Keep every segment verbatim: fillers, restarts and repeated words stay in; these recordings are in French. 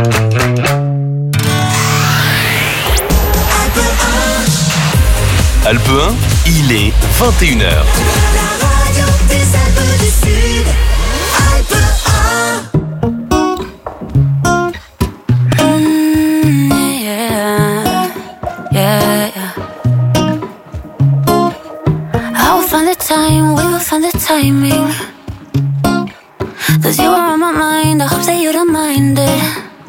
Alpes un, il est vingt et une heures. La radio des Alpes du Sud, Alpes un. Mm, yeah, yeah, yeah. I will find the time, we will find the timing. Cause you are on my mind, I hope that you don't mind it.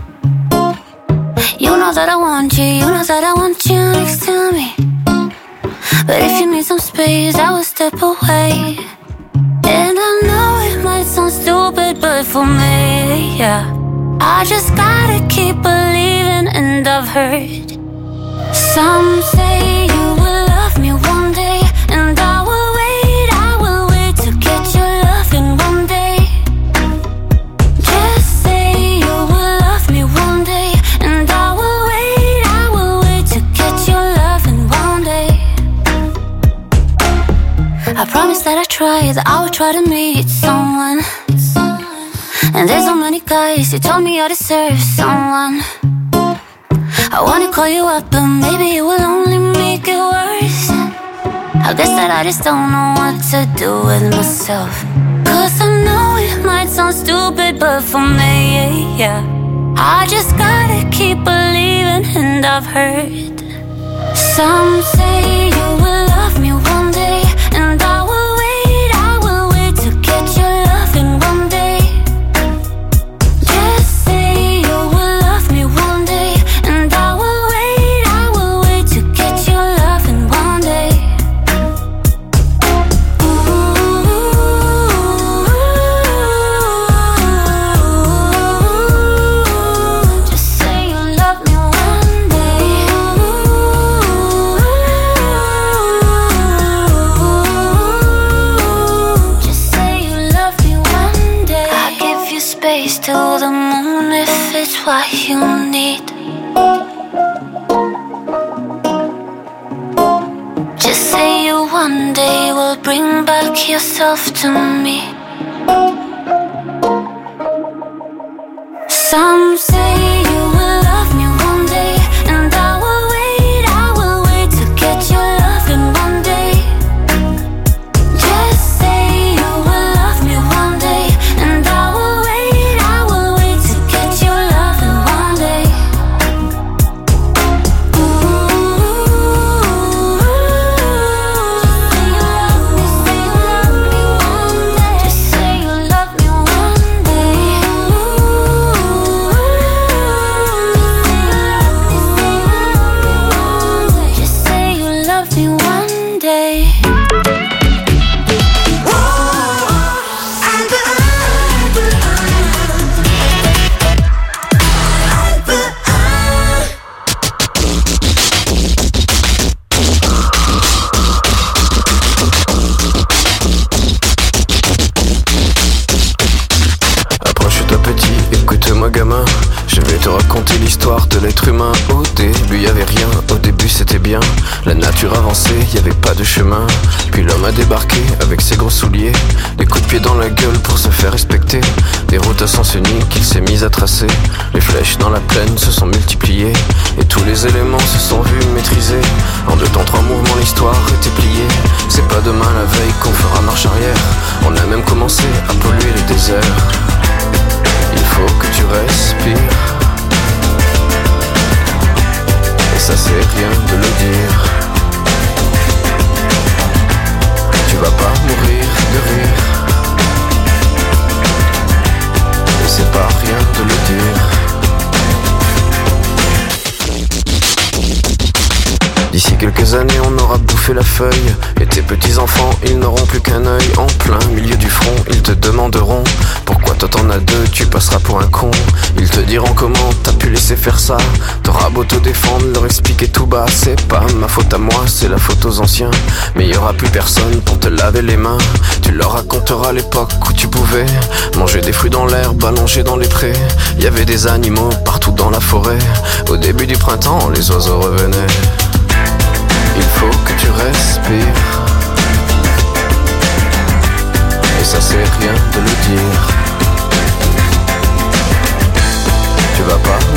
You know that I want you, you know that I want you next to me. But if you need some space, I will step away. And I know it might sound stupid, but for me, yeah, I just gotta keep believing. And I've heard some say you will love me one day, and I will wait, I will wait to get your loving one day. Just say you will love me one day, and I will wait, I will wait to get your loving one day. I promise that I try, that I will try to meet someone. And there's so many guys who told me I deserve someone. I wanna call you up, but maybe it will only make it worse. I guess that I just don't know what to do with myself. Cause I know it might sound stupid, but for me, yeah, I just gotta keep believing. And I've heard some say you will love me one day, and I will wait, I will wait to get your loving one day. Just say you will love me one day, and I will wait, I will wait to get your loving one day. Ooh, just say you love me one day. Just say you love me one day. I give you space to the moon if it's what you need. Just say you one day will bring back yourself to me. Some say you will love me one day, and I will wait, I will wait to get your loving one day. Just say you will love me one day, and I will wait, I will wait to get your loving one day. Just say you love me one day. Just say you love me one day. Alpes un, Alpes un. Approche-toi petit, écoute-moi gamin. Je vais te raconter l'histoire de l'être humain. Au début y avait rien, au début c'était bien. La nature avançait, y avait pas de chemin. Puis l'homme a débarqué avec ses gros souliers, des coups de pied dans la gueule pour se faire respecter. Des routes à sens unique qu'il s'est mis à tracer. Les flèches dans la plaine se sont multipliées, et tous les éléments se sont vus maîtrisés. En deux temps, trois mouvements, l'histoire était pliée. C'est pas demain la veille qu'on fera marche arrière. On a même commencé à polluer les déserts. Il faut que tu respires, et ça c'est rien de le dire. Tu vas pas mourir de rire, et c'est pas rien de le dire. D'ici quelques années on aura bouffé la feuille, et tes petits enfants ils n'auront plus qu'un œil. En plein milieu du front ils te demanderont pourquoi toi t'en as deux, tu passeras pour un con. Ils te diront comment t'as pu laisser faire ça. T'auras beau te défendre, leur expliquer tout bas. C'est pas ma faute à moi, c'est la faute aux anciens. Mais y aura plus personne pour te laver les mains. Tu leur raconteras l'époque où tu pouvais manger des fruits dans l'herbe, allongé dans les prés. Y avait des animaux partout dans la forêt. Au début du printemps les oiseaux revenaient. Il faut que tu respires, et ça c'est rien de le dire. Tu vas pas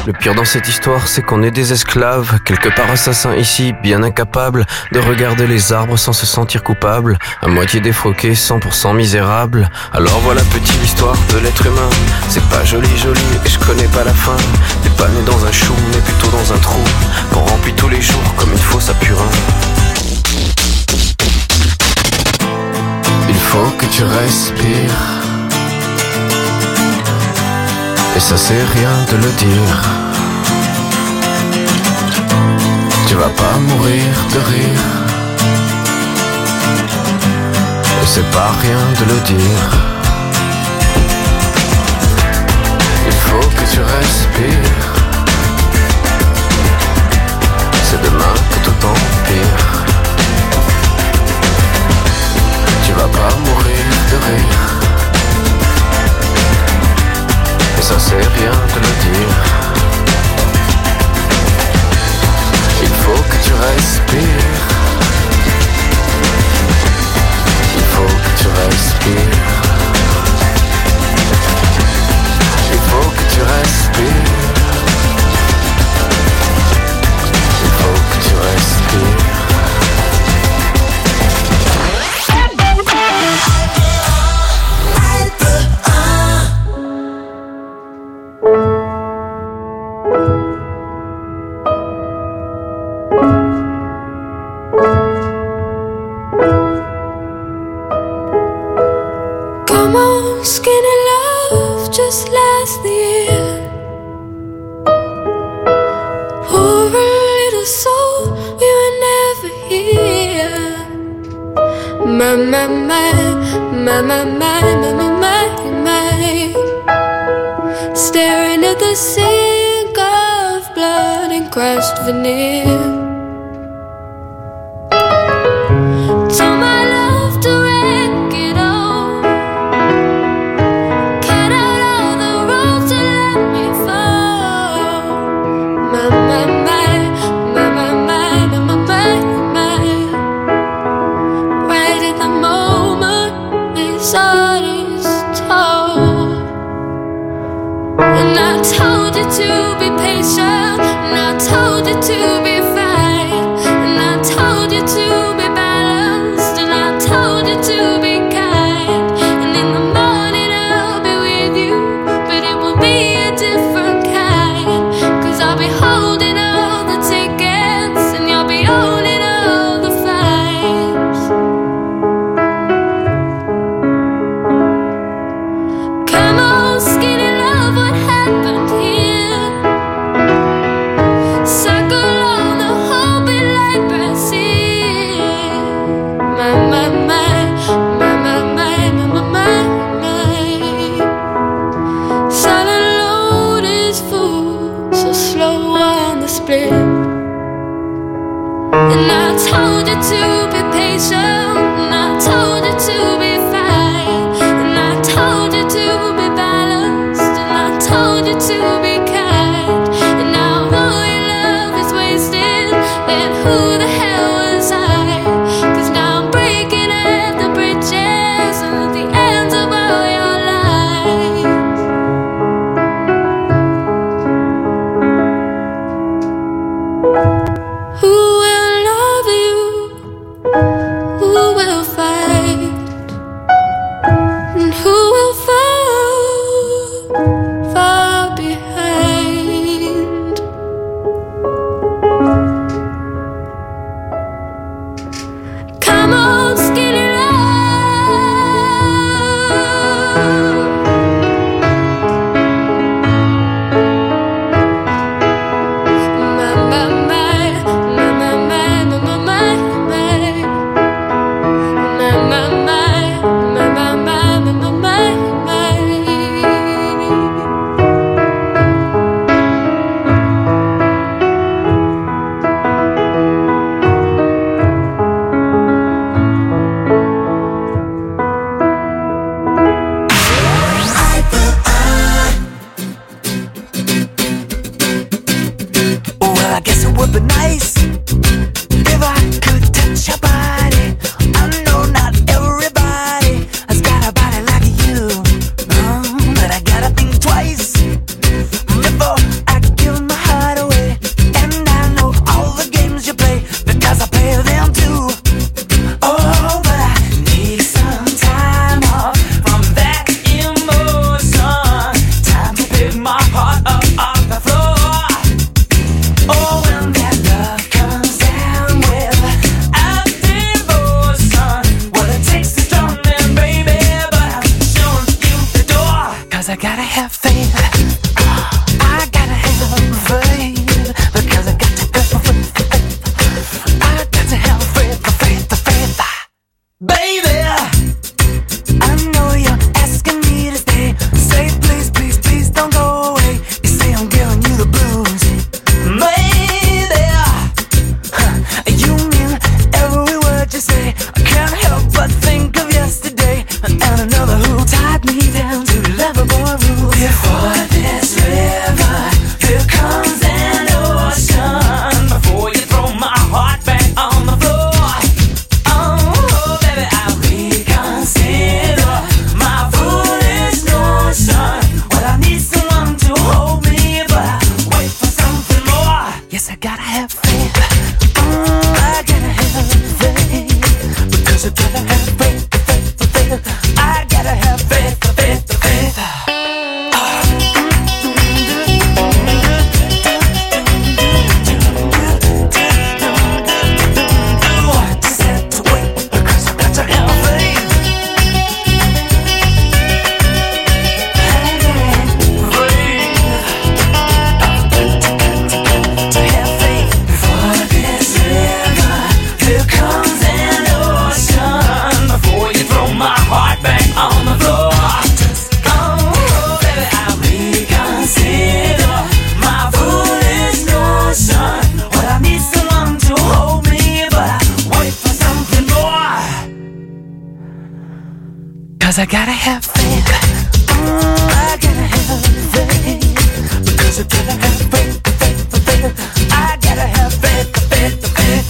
Le pire dans cette histoire, c'est qu'on est des esclaves, quelque part assassins ici, bien incapables de regarder les arbres sans se sentir coupables, à moitié défroqués, cent pour cent misérables. Alors voilà petite l'histoire de l'être humain, c'est pas joli joli et je connais pas la fin. T'es pas né dans un chou, mais plutôt dans un trou, qu'on remplit tous les jours comme il faut sa purin. Il faut que tu respires, et ça c'est rien de le dire. Tu vas pas mourir de rire, et c'est pas rien de le dire. Il faut que tu respires, c'est demain que tout empire. Tu vas pas mourir de rire, et ça c'est rien de le dire. Il faut que tu respires, il faut que tu respires, il faut que tu respires, il faut que tu respires. Before I kill 'cause I gotta have faith. Mm, I gotta have faith. Because I gotta have faith, faith, faith. I gotta have faith, faith, faith.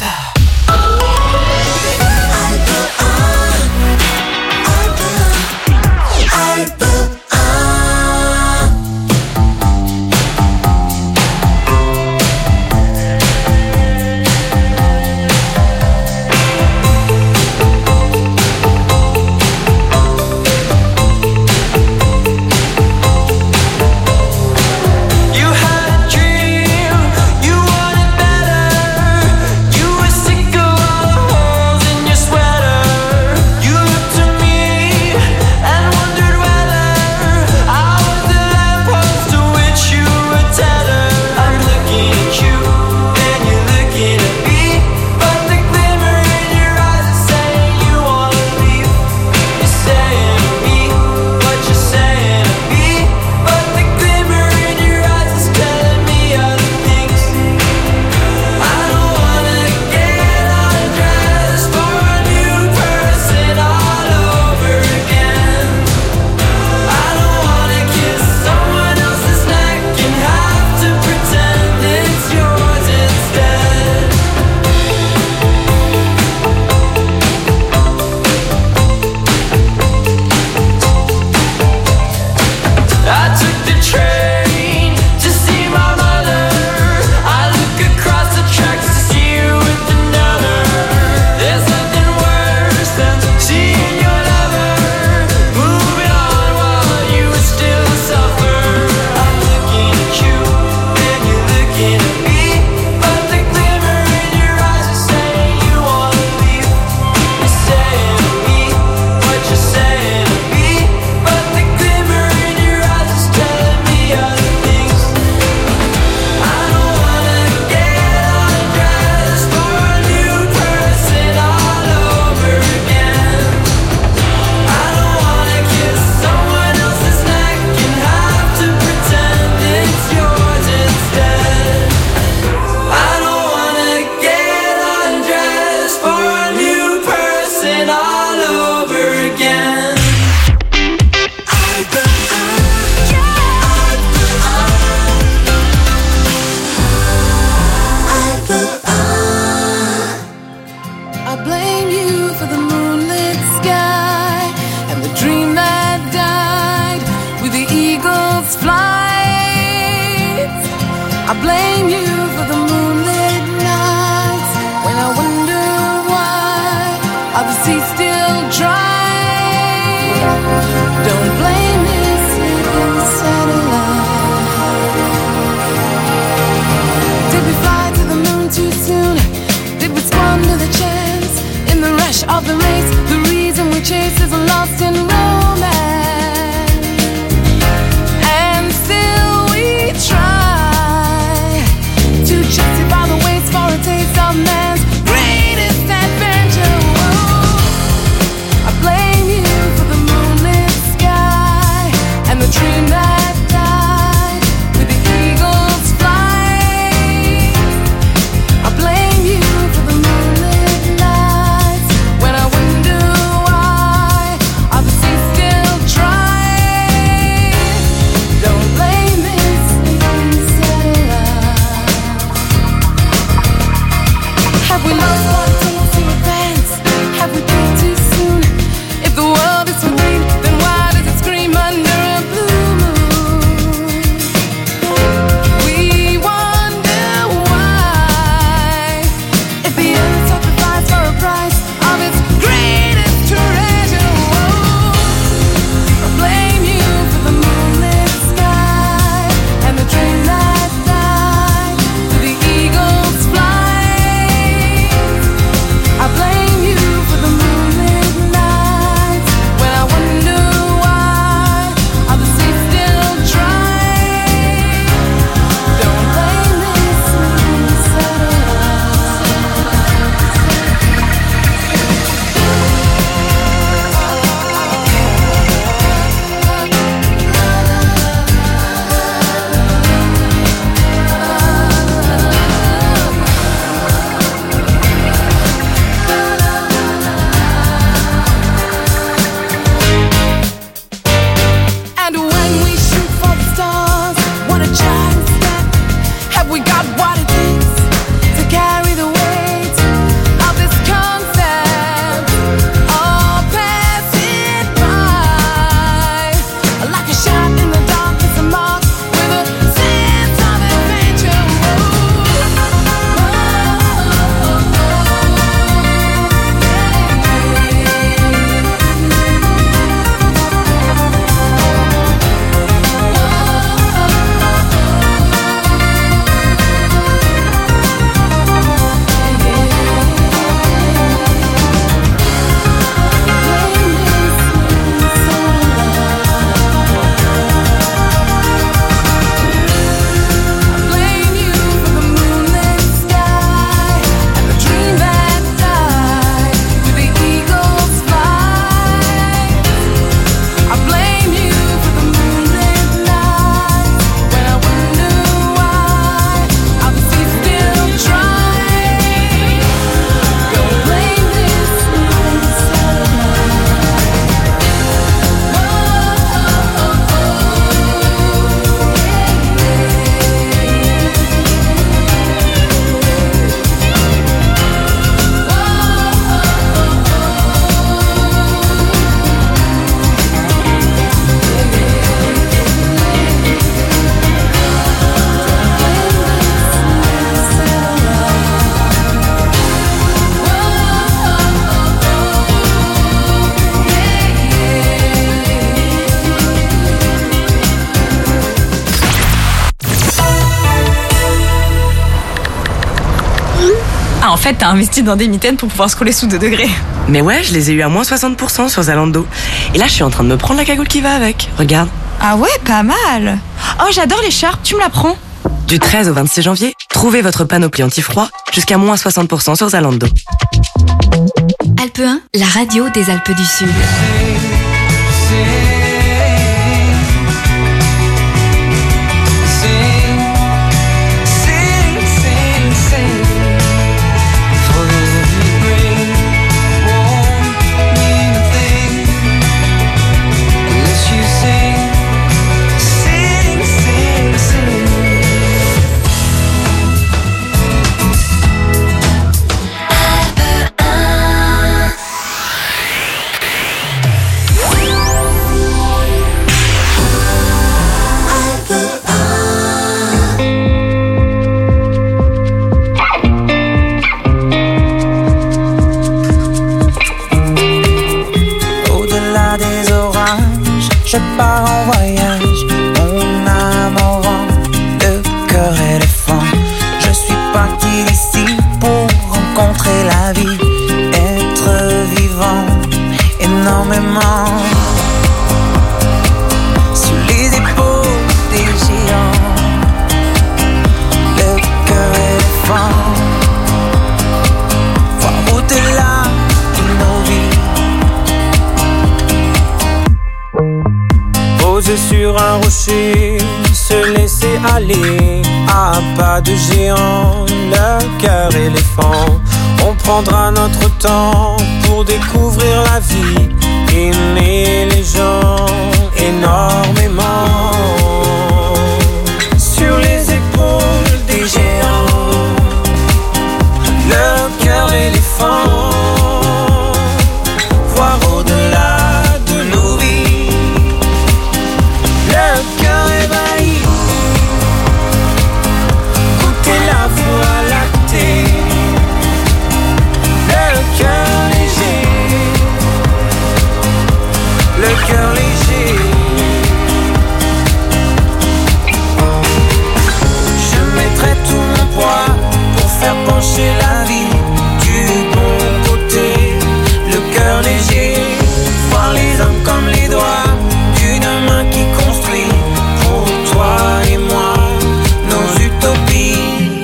Ah, en fait, t'as investi dans des mitaines pour pouvoir scroller sous deux degrés. Mais ouais, je les ai eu à moins soixante pour cent sur Zalando. Et là, je suis en train de me prendre la cagoule qui va avec. Regarde. Ah ouais, pas mal. Oh, j'adore l'écharpe, tu me la prends? Du treize au vingt-six janvier, trouvez votre panoplie anti-froid jusqu'à moins soixante pour cent sur Zalando. Alpe un, la radio des Alpes du Sud. Je pars en voyage, mon âme au vent, le cœur éléphant. Je suis parti d'ici pour rencontrer la vie, être vivant énormément. Sur les épaules des géants, le cœur éléphant. Voir au-delà de nos vies. Posé sur un rocher, se laisser aller à pas de géant, le cœur éléphant. On prendra notre temps pour découvrir la vie, aimer les gens énormément. Sur les épaules des géants, le cœur éléphant. Voir au-delà de nos vies. Le cœur ébahi, goûter la voie lactée. Le cœur léger, le cœur léger. Je mettrai tout mon poids pour faire pencher la vie du bon côté. Le cœur léger, voir les hommes comme les doigts d'une main qui construit pour toi et moi nos utopies.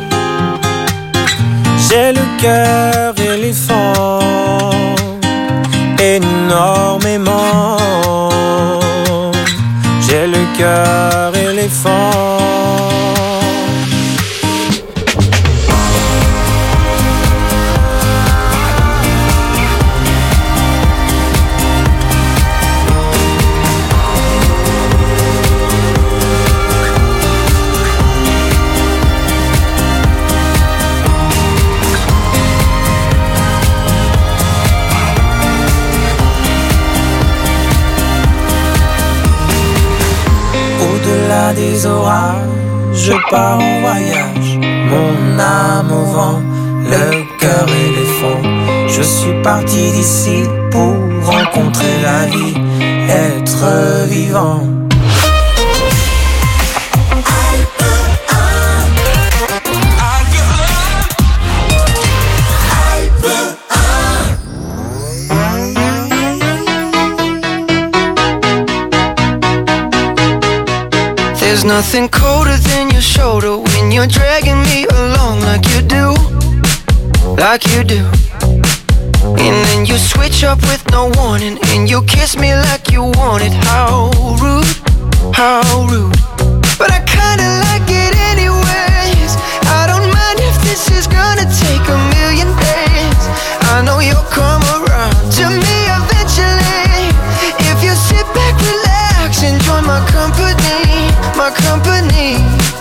J'ai le cœur éléphant, énormément. J'ai le cœur éléphant. Au-delà des orages, je pars en voyage, mon âme au vent, le cœur éléphant. Je suis parti d'ici pour rencontrer la vie, être vivant. There's nothing colder than your shoulder when you're dragging me along like you do, like you do. And then you switch up with no warning, and you kiss me like you want it. How rude, how rude. But I kinda like it anyways. I don't mind if this is gonna take a million days. I know you'll come around to me eventually. If you sit back, relax, enjoy my company, my company.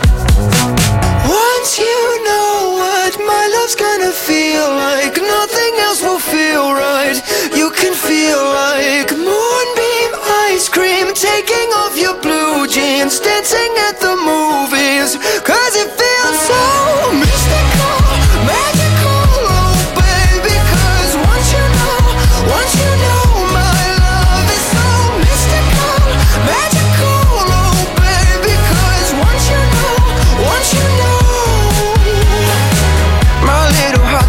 Once you know what my love's gonna feel like, nothing else will feel right. You can feel like moonbeam ice cream, taking off your blue jeans, dancing at the movies. Cause it feels so mystical, magical, oh baby. Cause once you know, once you know my love is so mystical, magical, oh baby. Cause once you know, once you know, my little heart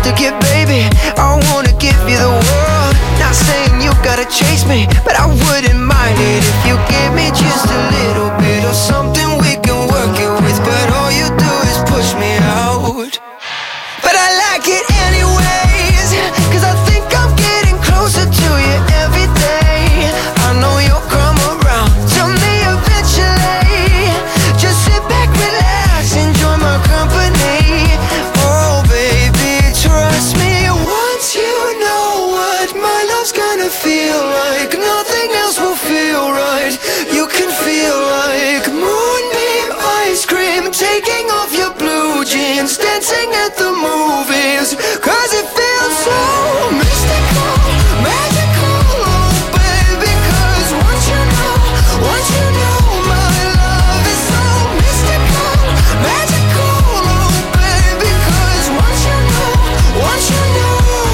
makes me, but I wouldn't mind it if you give me just a little bit of something we can work it with. But all you do is push me out. But I like it anyways, cause I think I'm getting closer to you every day. I know you'll come around to me eventually. Just sit back, relax, enjoy my company. Oh baby, trust me, once you know what my love's gonna feel like, nothing else will feel right. You can feel like moonbeam ice cream, taking off your blue jeans, dancing at the movies, cause it feels so mystical, magical, oh baby. Cause once you know, once you know, my love is so mystical, magical, oh baby. Cause once you know, once you know.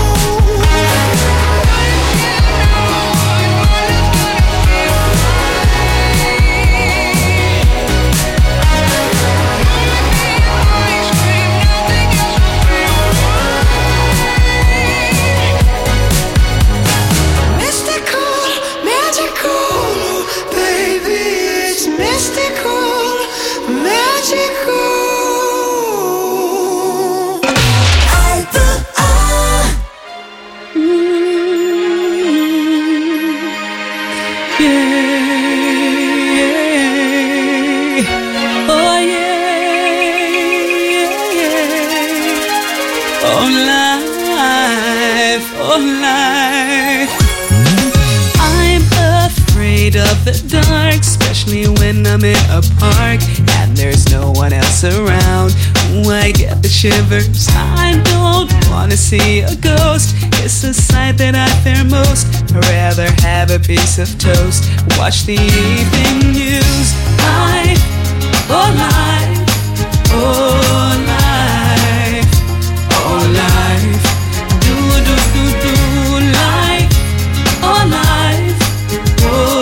Of the dark, especially when I'm in a park and there's no one else around. Ooh, I get the shivers. I don't wanna see a ghost. It's the sight that I fear most. I'd rather have a piece of toast, watch the evening news. Life, oh life, oh life, oh life. Do do do do life, oh life, oh.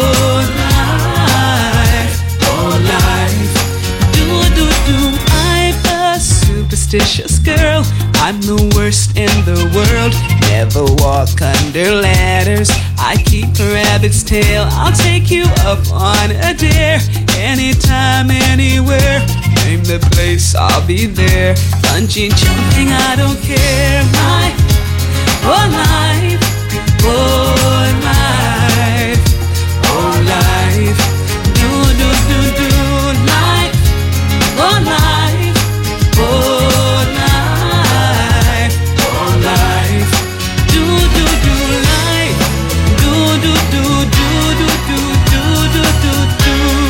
Superstitious girl, I'm the worst in the world. Never walk under ladders, I keep a rabbit's tail. I'll take you up on a dare, anytime, anywhere. Name the place, I'll be there. Bungee jumping, I don't care. Life, oh life, oh life, oh life. Do, do, do, do, life, oh life, oh life, oh life. Do, do, do, life. Do, do, do, do, do, do, do, do, do,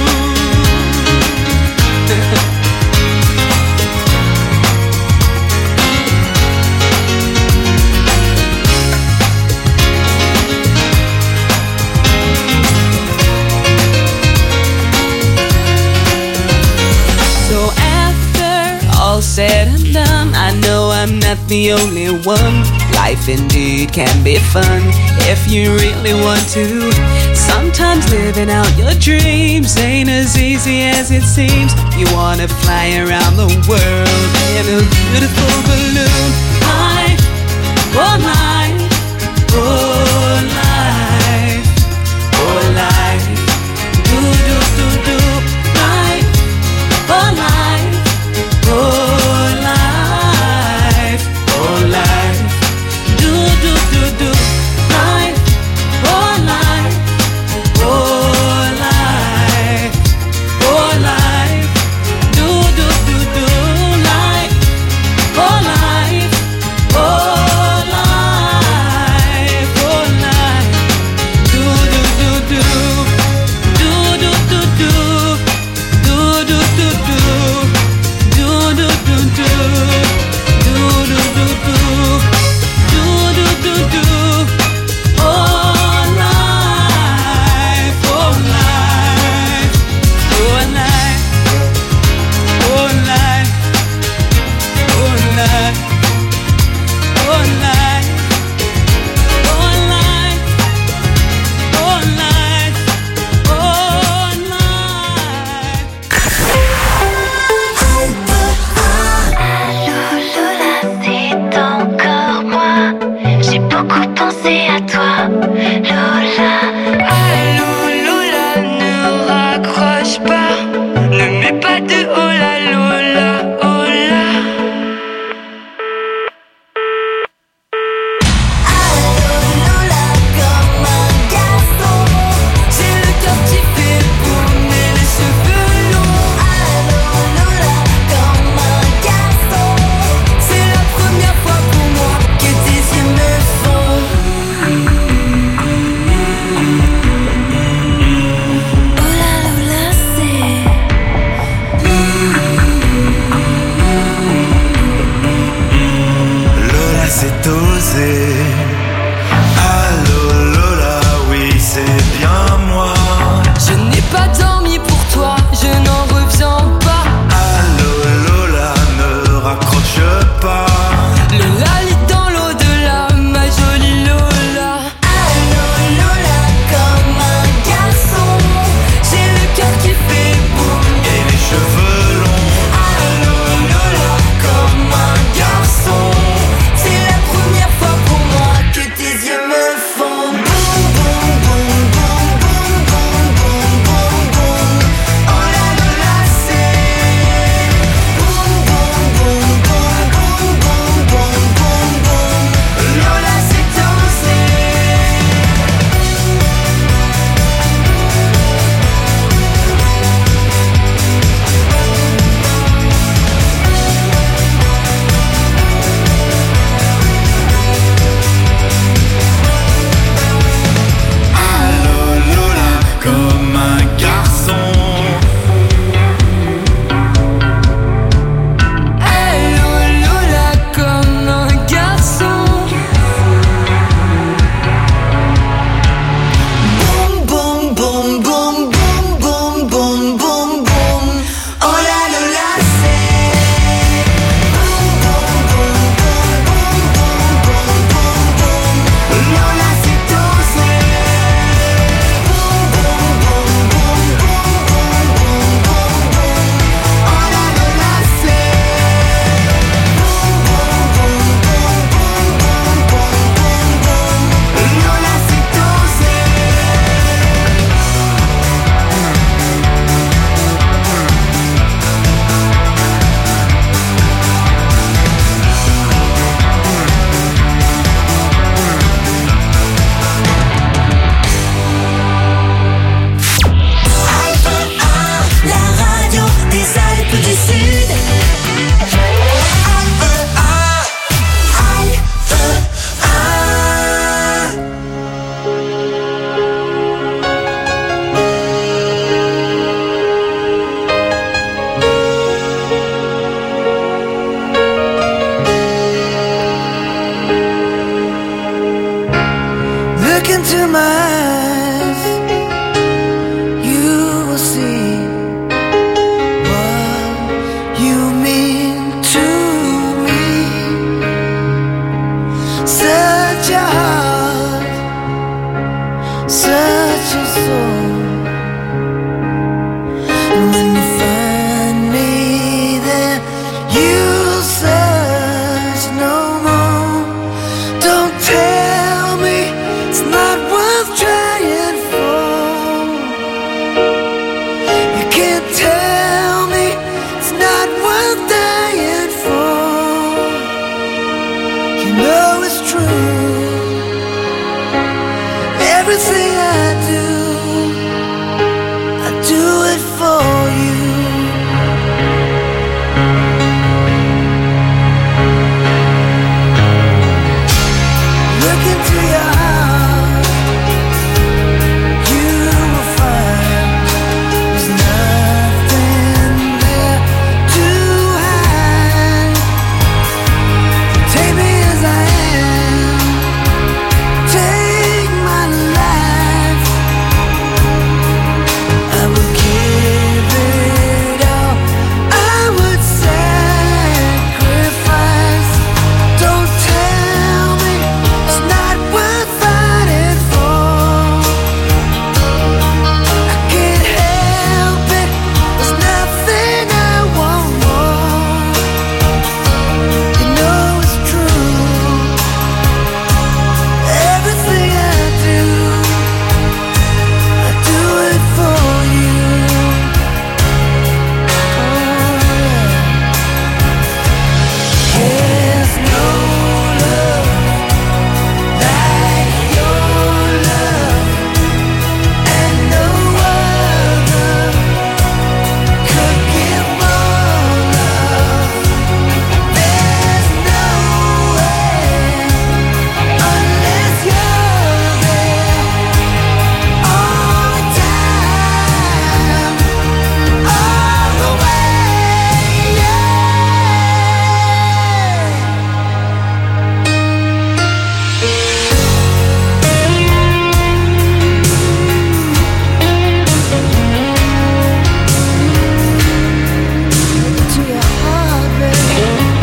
all said and done, I know I'm not the only one. Life indeed can be fun if you really want to. Sometimes living out your dreams ain't as easy as it seems. You wanna fly around the world in a beautiful balloon. Life, oh life, oh life, oh life. Do, do, do, do, life, oh life, oh life, oh life. Do, do, do, do, life, oh life, oh life, oh life. Do, do, do, do, into my eyes, you will see what you mean to me. Such a heart, such a soul. And when you find me there, you'll search no more. Don't tell me it's not worth trying for. You can't tell me it's not worth dying for. You know it's true. Everything I do, I do it for you. Look into your heart, you will find there's nothing there to hide. Take me as I am, take my life. I will give it all, I would sacrifice. Don't tell me it's not worth fighting for. I can't help it, there's nothing I want more. You know it's true. Everything I do, I do it for you. There's no love like your love, and no other could give more love. There's no way unless you're there all the time, all the way, yeah. To your heart, baby.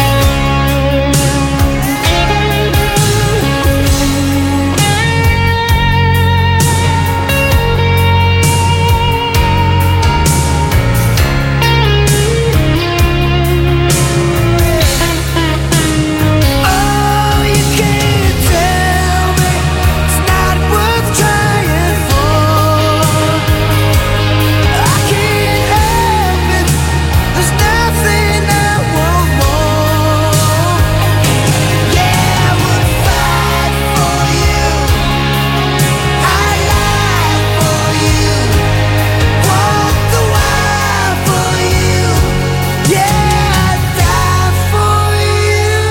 Oh, you can't tell me it's not worth trying for. I can't help it, there's nothing I want more. Yeah, I would fight for you, I'd lie for you, walk the wire for you. Yeah, I'd die for you.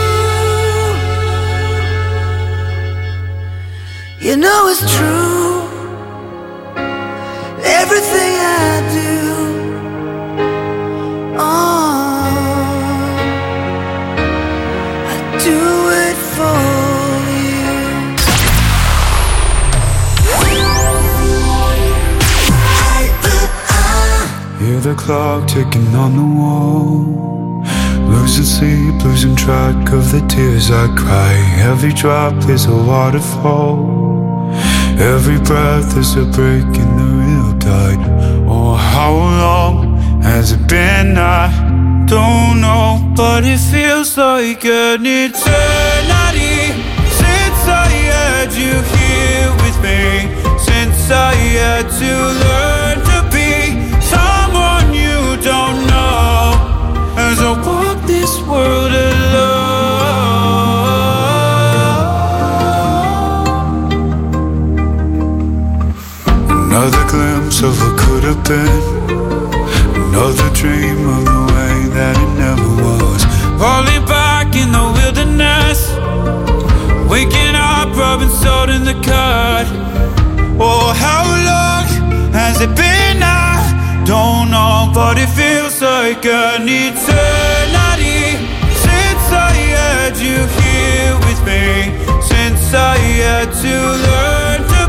You know it's true. Everything I do, oh, I do it for you. Hear the clock ticking on the wall. Losing sleep, losing track of the tears I cry. Every drop is a waterfall. Every breath is a break in the real tide. Oh, how long has it been? I don't know, but it feels like an eternity since I had you here with me. Since I had to learn to be someone you don't know, as I walk this world alone. Another glimpse of what could have been, another dream of the way that it never was. Falling back in the wilderness, waking up, rubbing salt in the cut. Oh, how long has it been? I don't know, but it feels like an eternity since I had you here with me. Since I had to learn to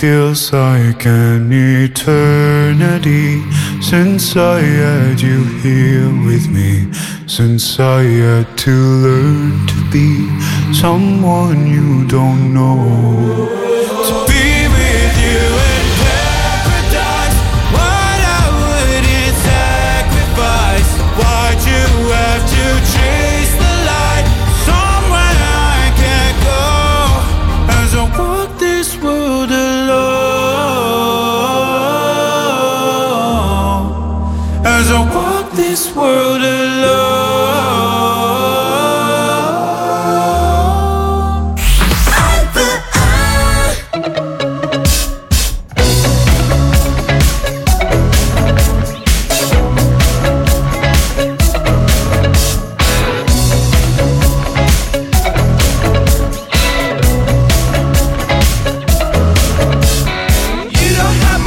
feels like an eternity since I had you here with me, since I had to learn to be someone you don't know. To be with you in paradise, what I wouldn't sacrifice. Why'd you have to chase the light somewhere I can't go? As I walk this world alone, as I walk this world alone.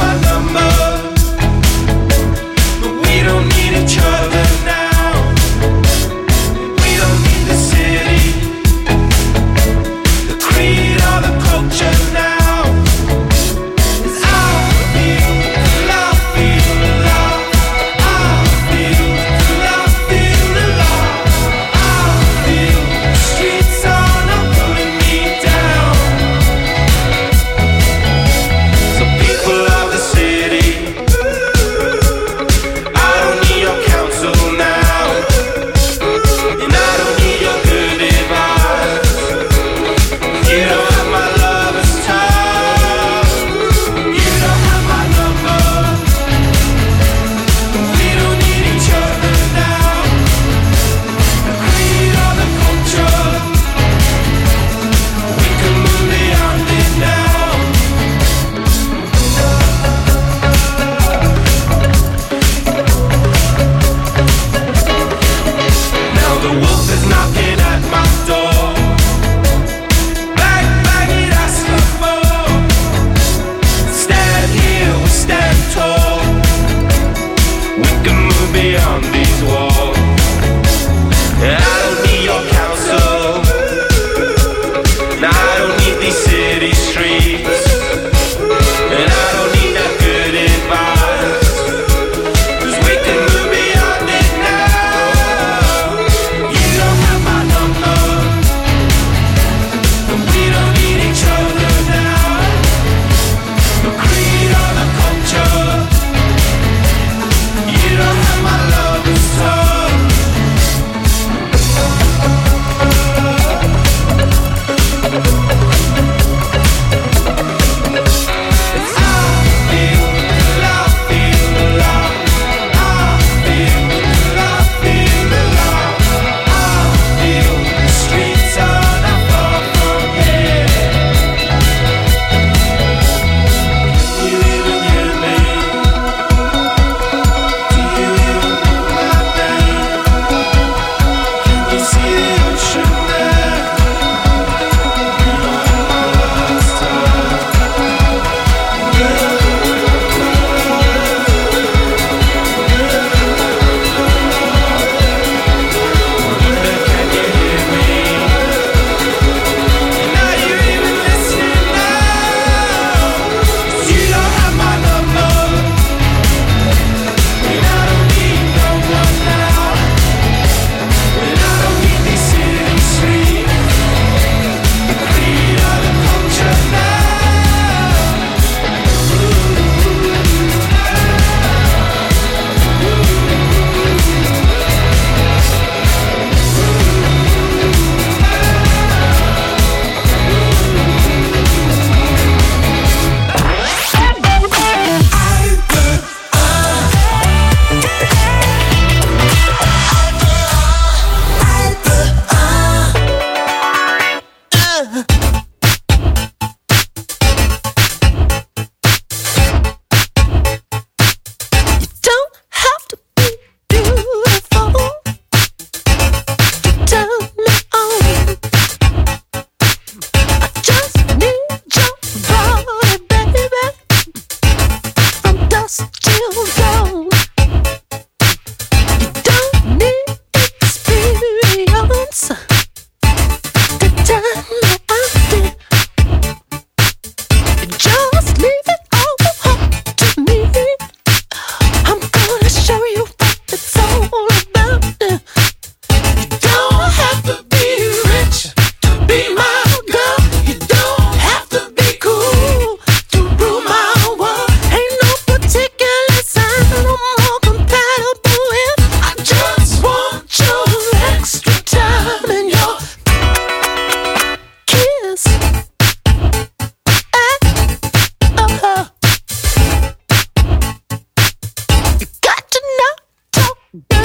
Each other now.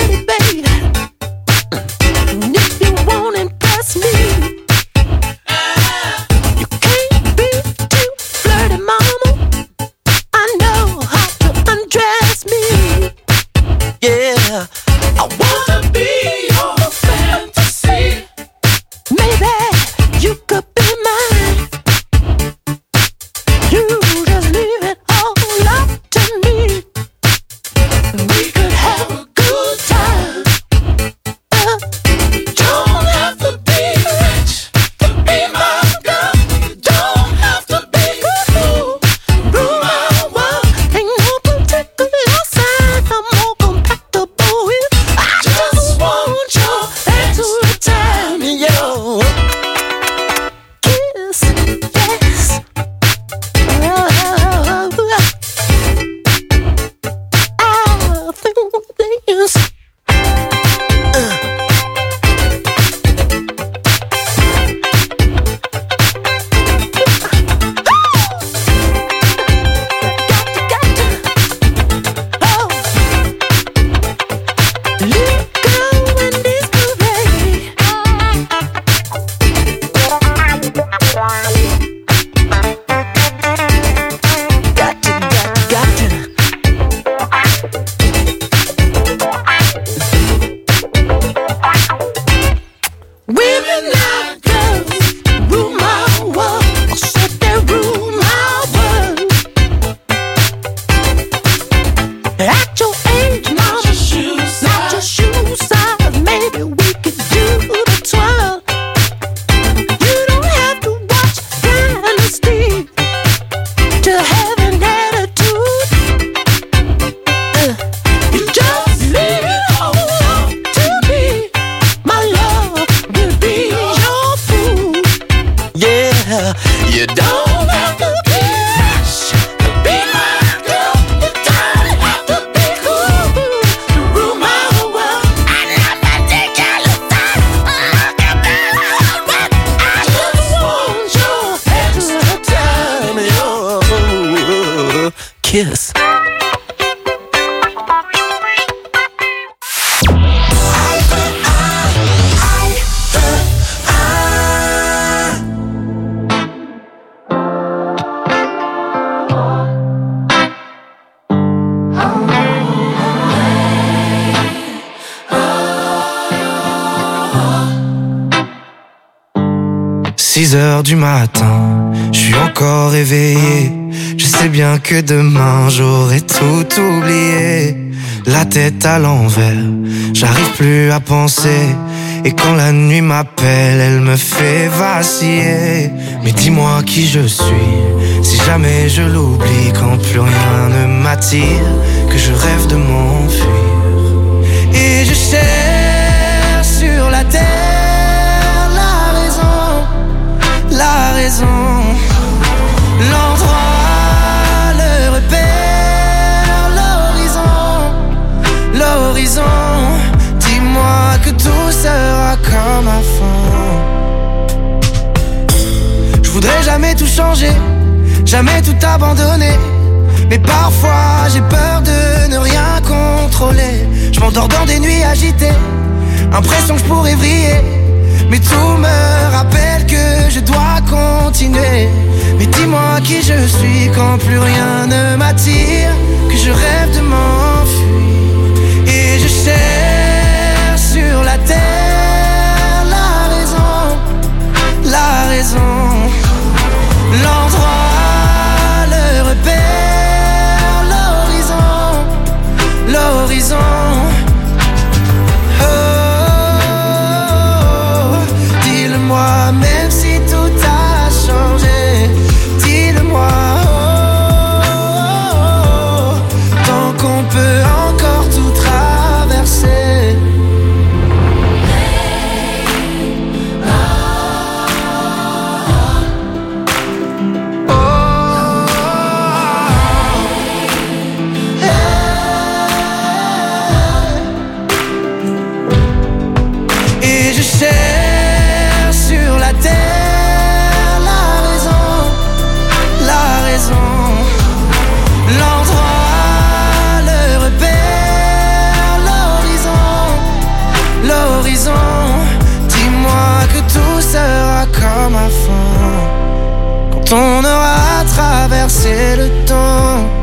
me, baby. And if you won't impress me, you can't be too flirty, mama. I know how to undress me. Yeah, I wanna be your fantasy. Maybe you could be mine. You just leave it all up to me. We could have a good time. Uh, you don't have to be rich to be my girl. You don't have to be cool. Rule my world. Ain't no particular sign I'm more compatible with. I just want your extra time and your kiss, yes. Oh, I think things. Women like girls rule my world. I said they rule my world. At your age, mama, not your shoe size. Maybe we could do the twirl. You don't have to watch Dynasty to have an attitude. Uh, you just leave it all up to me. My love will be your food. Yeah, you don't have to be rich to be my girl. You don't have to be cool to rule my world. And I'm not taking your time. Look at me, I just want your extra time and your kiss. six heures du matin, je suis encore éveillé. Je sais bien que demain j'aurai tout oublié. La tête à l'envers, j'arrive plus à penser. Et quand la nuit m'appelle, elle me fait vaciller. Mais dis-moi qui je suis, si jamais je l'oublie. Quand plus rien ne m'attire, que je rêve de m'enfuir. Et je cherche sur la terre la raison, la raison, l'endroit, le repère, l'horizon, l'horizon. Dis-moi que tout sera comme avant. Je voudrais jamais tout changer, jamais tout abandonner. Mais parfois j'ai peur de ne rien contrôler. Je m'endors dans des nuits agitées, impression que je pourrais vriller. Mais tout me rappelle que je dois continuer. Mais dis-moi qui je suis quand plus rien ne m'attire, que je rêve de m'enfuir. Et je cherche sur la terre la raison, la raison, l'endroit, le repère, l'horizon, l'horizon. Dis-le-moi, même si tout a changé. Dis-le-moi, oh, oh, oh, tant qu'on peut encore tout traverser. Oh, oh, oh. Hey. l'horizon. Dis-moi que tout sera comme avant, quand on aura traversé le temps.